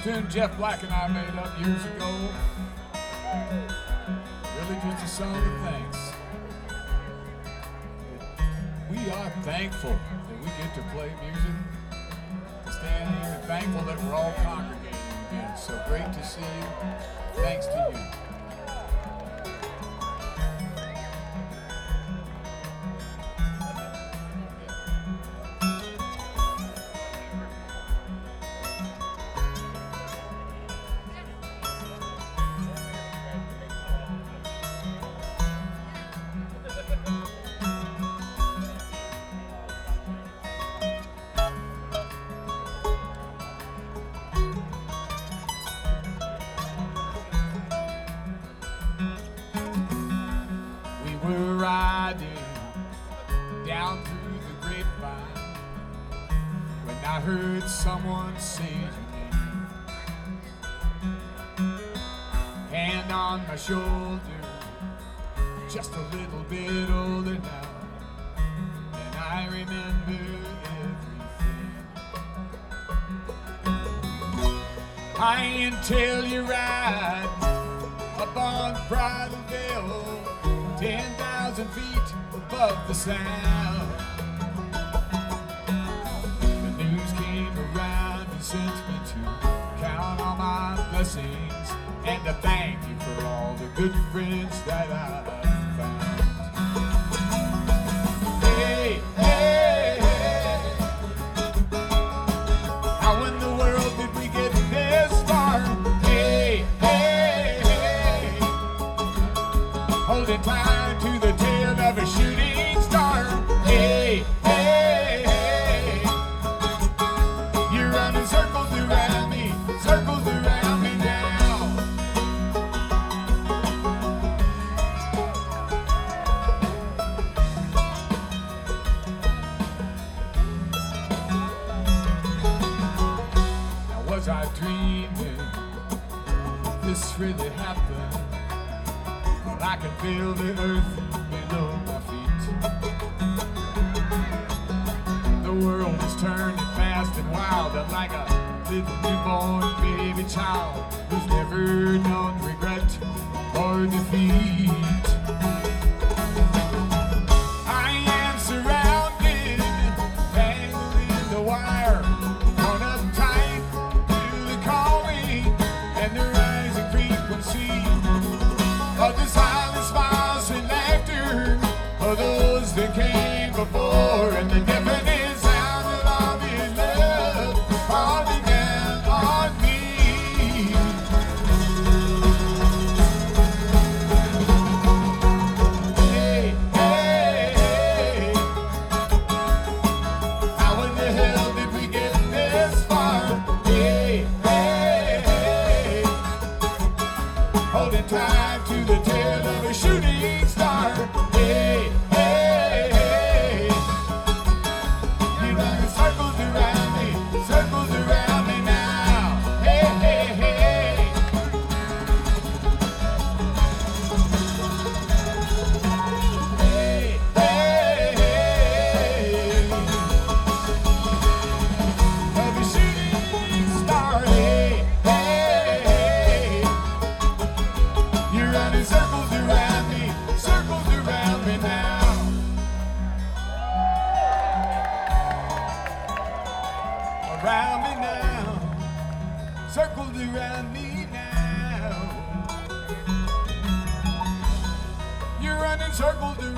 tune Jeff Black and I made up years ago. Really just a song of thanks. We are thankful that we get to play music, stand here and thankful that we're all congregating again. So great to see you. Thanks to you. We're riding down through the grapevine when I heard someone say your name. Hand on my shoulder, just a little bit older now, and I remember everything. I until you ride up on Bridal Veil, 10,000 feet above the sound. The news came around and sent me to count all my blessings and to thank you for all the good friends that I've found. Hey, hey, hey. How in the world did we get this far? Hey, hey, hey. Holding tight to the tail of a shooting star. Hey, hey, hey. You're running circles around me now. Now was I dreaming? This really happened? I can feel the earth below my feet. The world is turning fast and wild. I'm like a little newborn baby child who's never known regret or defeat. I am surrounded, tangled in the wire, torn up tight to the calling and the rising frequency of the silent smiles and laughter of those that came before, and the deafening sound of all His love falling down on me. Hey, hey, hey. How in the hell did we get this far? Hey, hey, hey. Holding tight to the tail of a shooting star. Hey, hey, hey. You're running circles around me now. Hey, hey, hey. Hey, hey, hey. Of a shooting star. Hey, hey, hey. You're running circles around me now. Around me now, circles around me now. You're running circles around